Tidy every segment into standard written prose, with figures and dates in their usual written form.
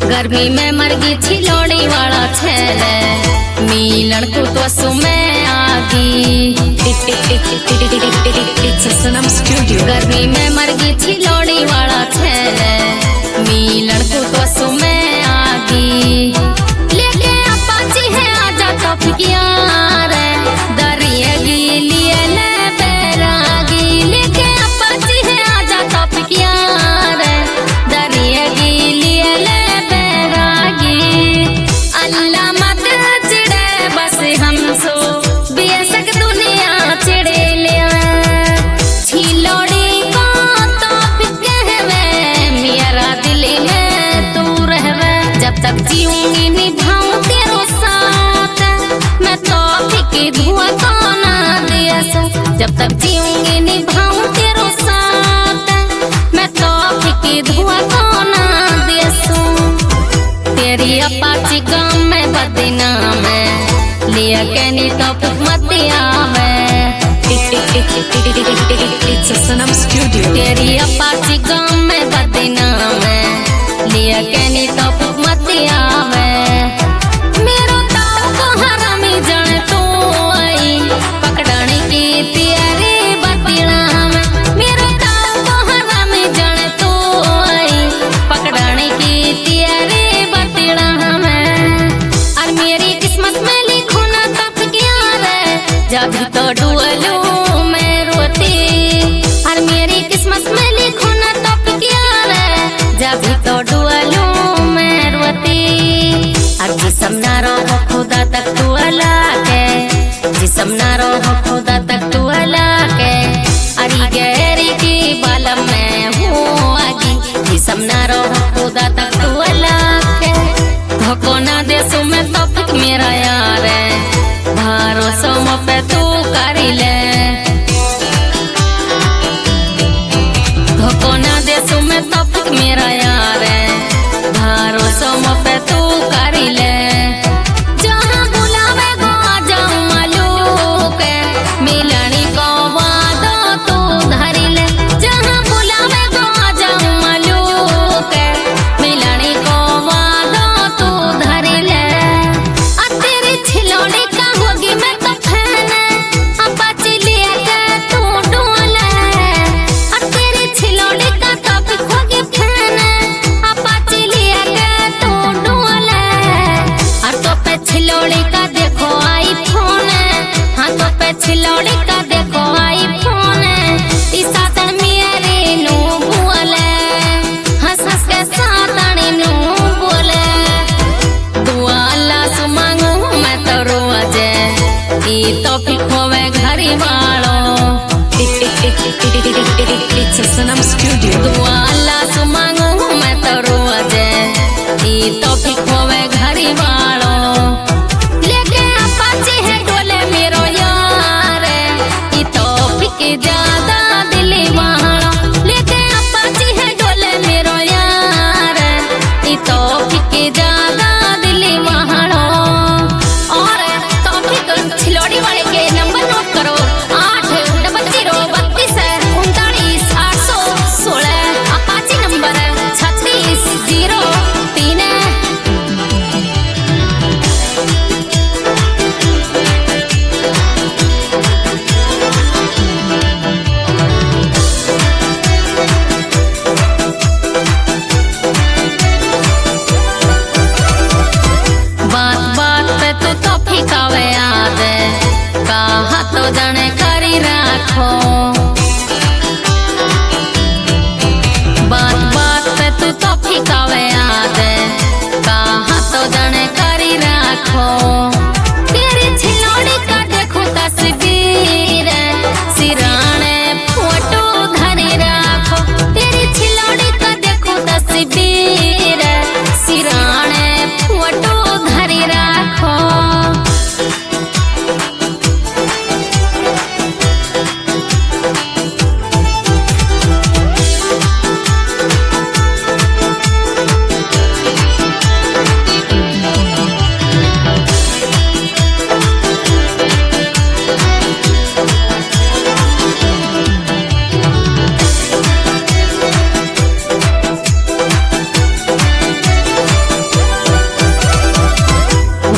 गर्मी में मर गई छिलोड़ी वाला छेले मिलन को तो सुमे आगी। सनम स्टूडियो। गर्मी में मर गई छिलोड़ी वाला छेले मिलन को तो सुमे आगी। लेके अपाची है आजा तो फिकिया रे दरिया गीली ले बैरागी। लेके अपाची है आजा तो फिकिया रे दरिया गीली ले बैरागी। अल्लाह मत चिड़े बस हमसो बेशक दुनिया चिड़े ले छिलोड़ी को तो फिकहवे मेरा दिल में तू रहवे। जब तक जीऊंगी निभाऊं तेरो साथ मैं तो फिकी धुआं को ना दिया सो। जब तक जीऊंगी निभाऊं तेरो साथ मैं तो फिकी धुआं को ना दिया सो। तेरी अपाची गाँव में बदनाम है लिया कहनी तो मतिया में। सनम स्टूडियो। तेरी अपाची गाँव में बदनाम है लिया कहनी तो मतिया में। मेरो ताऊ को हरामी जाने तो आई पकड़ने की तैयारी बतिला में। मेरो ताऊ को हरामी जाने तो आई पकड़ने की तैयारी बतिला में। और मेरी किस्मत में लिखो ना तब क्या रे जब तो डुअलू मैं रोती। और मेरी किस्मत में लिखो ना तब क्या रे जब तो डुअलू मैं रोती। और जिसम ना रहो खुदा तक तू अला के जिसम ना रहो खुदा तक तू अला के। अरी गहरी की बालम में हूँ आगी जिसम ना रहो खुदा तक तू अला के। धोखो ना दे सो मैं तो फिक मेरा यार है भरोसा मो पे तू करी ले। धोखो ना दे सो मैं तो फिक मेरा यार है भरोसा मो पे तू करी ले। जहाँ बुलावे गो आ जाऊं मालूक मिलनी को वादो तू धरी ले। जहाँ बुलावे गो आ जाऊं मालूक मिलनी को वादो तू धरी ले। तेरी छिलोड़ी का होगी मैं तो फैन अपाची लिया के तू डोले। तेरी छिलोड़ी का टॉपिक होगी फैन अपाची लिया के तू डोले। तो पे छिलोड़ी का देखो आईफोन हाथों पे छिलोड़ी का देखो आईफोन। इस सातन मेरे नू बोले हंस हंस के सातन नू बोले। दुआ अल्लाह से मांगू मैं तो रोजे ई तो फिकोवे घरी वालों। सनम स्टूडियो। दुआ अल्लाह से मांगू मैं तो रोजे ई तो फिकोवे घरी वालों। लेके अपाची है डोले मेरो यार ई तो फिके ज्यादा दिली वालों। लेके अपाची है डोले मेरो यार ई तो फिके ज्यादा दिली वालों। और तो फिक छिलोड़ी वाले के नंबर नोट करो 8003239 816 अपाची नंबर है 3603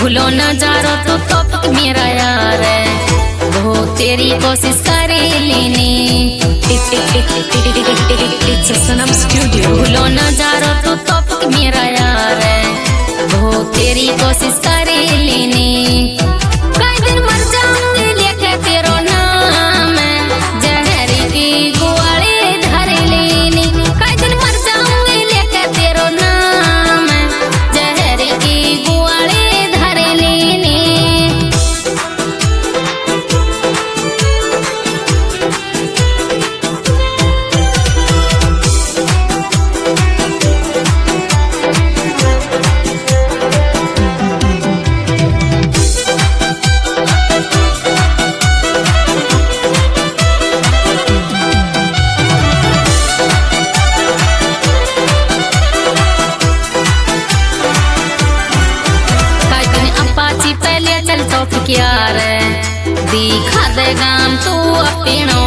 भूलो न जारो तो तोपिक मेरा यार है, वो तेरी कोशिश करे लेनी। It's a Sanam Studio. भूलो न जारो तो तोपिक मेरा यार है, वो तेरी कोशिश करे लेनी। कई दिन मर जाऊंगी लेके तेरो नाम, जहर की गोली धर लेनी। कई दिन मर जाऊंगी लेके तेरो नाम, जहर की गोली धर लेनी। क्या रे दिखा दे गाम तू अपनो,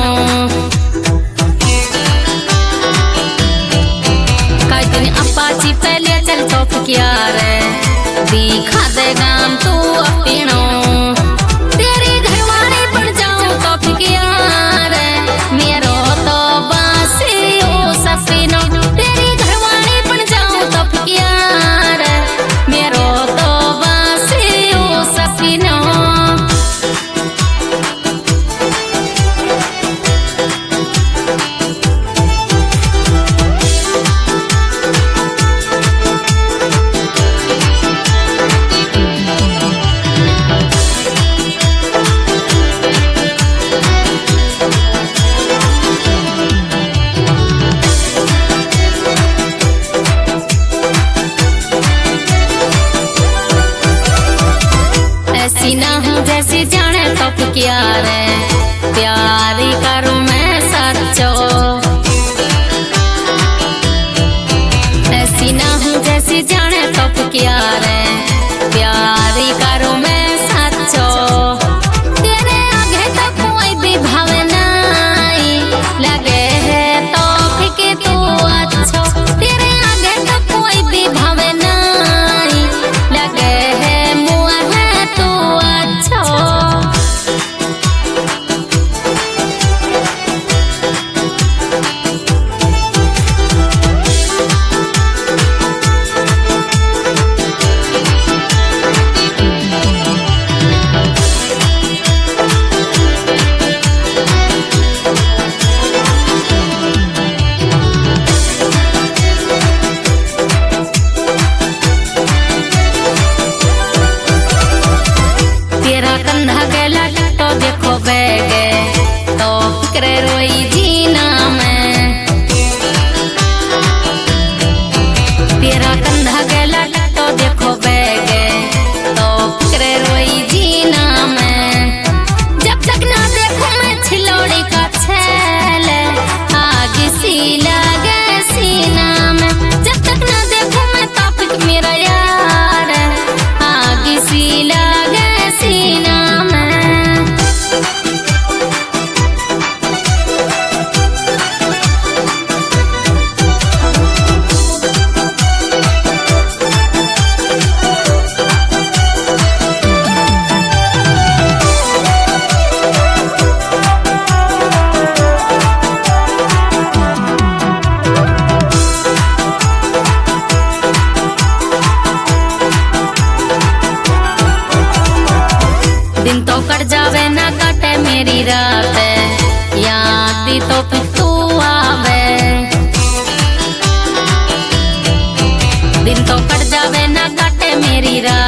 कई दिन अपाची पहले चल तो क्या रे दिखा दे गाम तू अपनो। तेरे घरवाले पड़ जाऊं तो क्या रे मेरो तो बासी ओ सफिनो। तेरे घरवाले पड़ जाऊं तो क्या रे मेरो तो बासी ओ सफिनो। ऐसी ना हूँ जैसी जाने तो क्या रे प्यार करूँ मैं सच्चो। ऐसी ना हूँ जैसी जाने तो क्या रे प्यार करूँ मैं सच्चो। तेरे आगे तो कोई भी भाव नहीं लगे है तो फिके तू अच्छो। तेरे आगे तो कोई भी भाव नहीं लगे है मुआ है तू अच्छो। तेरा कंधा के लट तो देखो बैगे तो फिक्र रोई जीना में। तेरा कंधा के लट तो देखो बैगे तो फिक्र रोई जीना में। जब तक ना देखूं मैं छिलोड़ी का छैल आग सी लगे सीना में। जब तक ना देखूं मैं तोपिक मेरा यार आग सी लगे सीना में। दिन तो कट जावे ना कटे मेरी रात, याद तो फिर तू आवे। दिन तो कट जावे ना कटे मेरी रात।